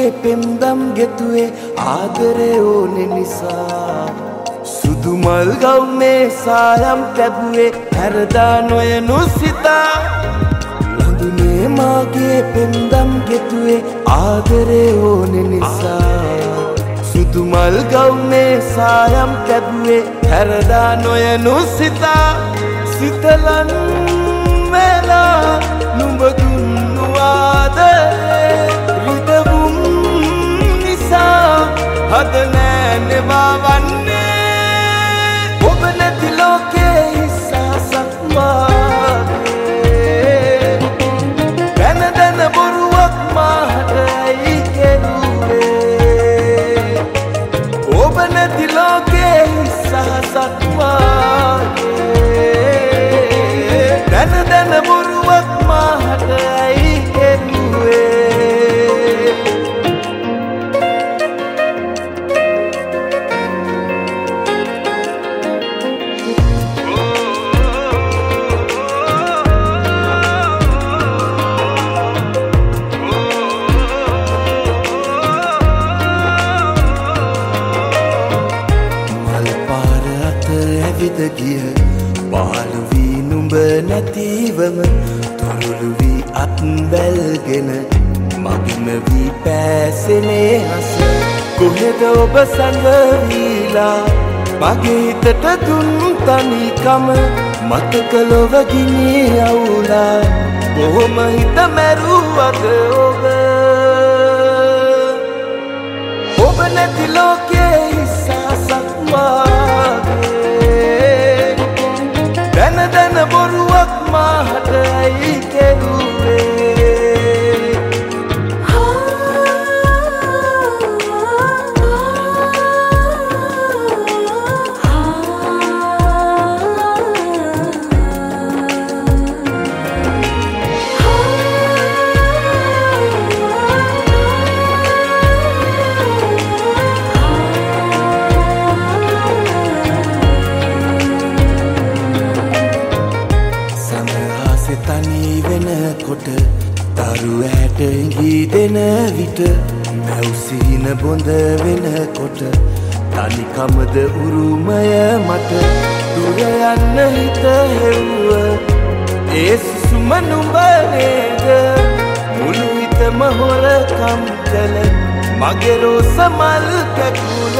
පෙම්දම් ගෙතුවේ ආදරේ ඕනේ නිසා සුදු මල් ගවුමේ සායම් ලැබුවේ හැරදා නොයනු සිතා ලඳුනේ මාගේ පෙම්දම් ගෙතුවේ ආදරේ ඕනේ නිසා සුදු මල් ගවුමේ සායම් ලැබුවේ හැරදා නොයනු සිතා සිතලන් වෙලා නුඹ දුන්නු ආදරේ රිදවුම් නිසා හද නෑනේ වවන්නේ ඔබ නැති ලෝකේ හිස්සසක් මාගේ දැන දැන බොරුවක් මාහට ඇයි කෙරුවේ ඔබ නැති ලෝකේ හිස්සසක් මාගේ දැන දැන බොරුවක් මාහට ඇයි කෙරුවේ ගිය පාළු වී නුඹ නැතිවම තුරුළු වී අත් බැල්ගෙන මගින වී පෑසෙනේ හස කොහෙද ඔබ සැඟවීලා මගේ හිතට දුන් තනිකම මතක ලොව ගිනි අවුලා කොහොම හිත මැරුවද ඔබ නැති ලෝකේ හිස්සසක් දැන දැන බොරුවක් මාහට ඇයි කෙරුවේ තනි වෙනකොට දරු ඇට ඉඟී දෙන විට මැව්සිහින බොඳ වෙනකොට තනිකමද උරුමය මට දුර යන්න හිත හෙව්ව ඒ සුසුම නුඹ නේද මුළු හිතම හොරකම් කළ මගේ රෝස මල් කැකුල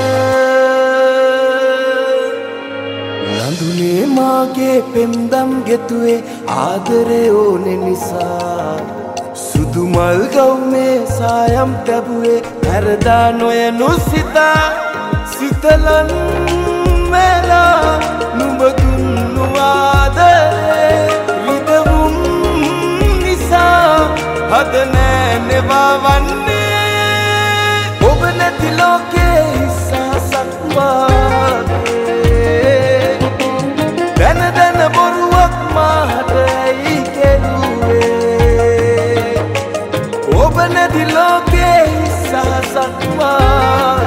ලඳුනේ මාගේ පෙම්දම් ගෙතුවේ ආදරේ ඕනේ නිසා සුදු මල් ගවුමේ සායම් ලැබුවේ හැරදා නොයනු සිතා සිතලන් වෙලා නුඹ දුන්නු ආදරේ රිදවුම් නිසා හද නෑනේ වවන්නේ ඔබ නැති ලෝකේ හිස්සසක් මාගේ දැන දැන බොරුවක් මාහට ඇයි කෙරුවේ ඔබ නැති ලෝකේ හිස්සසක් මාගේ